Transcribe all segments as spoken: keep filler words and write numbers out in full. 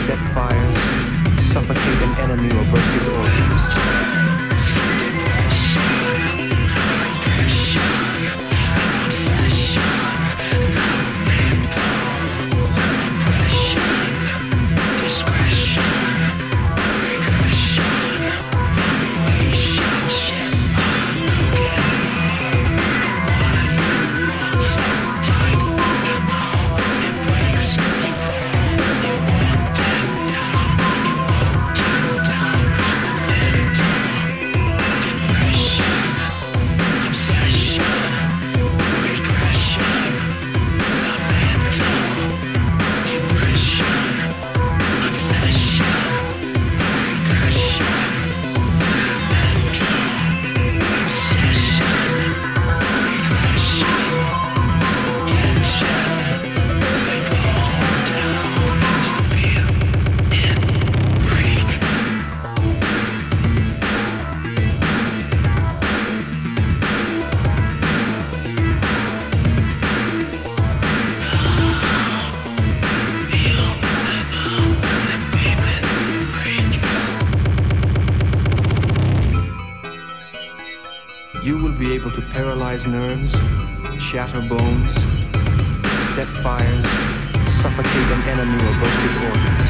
set fires, suffocate an enemy or burst his organs. You will be able to paralyze nerves, shatter bones, set fires, suffocate an enemy or burst his organs.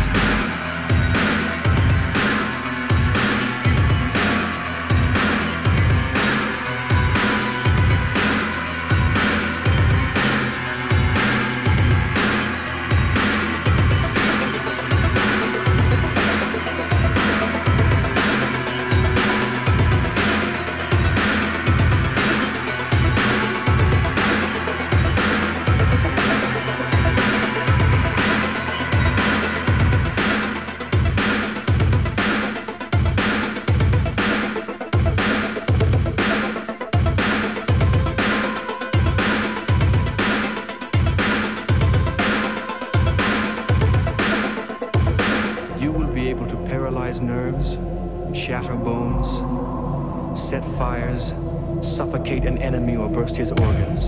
You will be able to paralyze nerves, shatter bones, set fires, suffocate an enemy or burst his organs.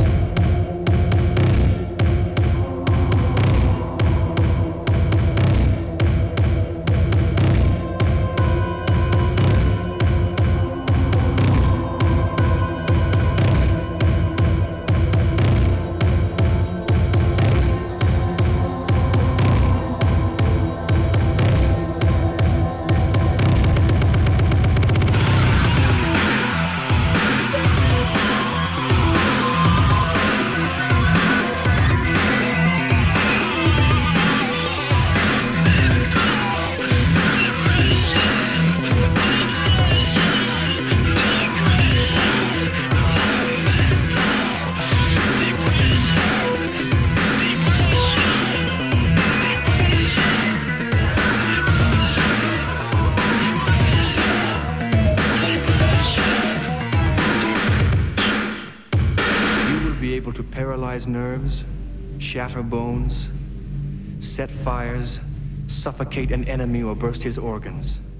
Be able to paralyze nerves, shatter bones, set fires, suffocate an enemy or burst his organs.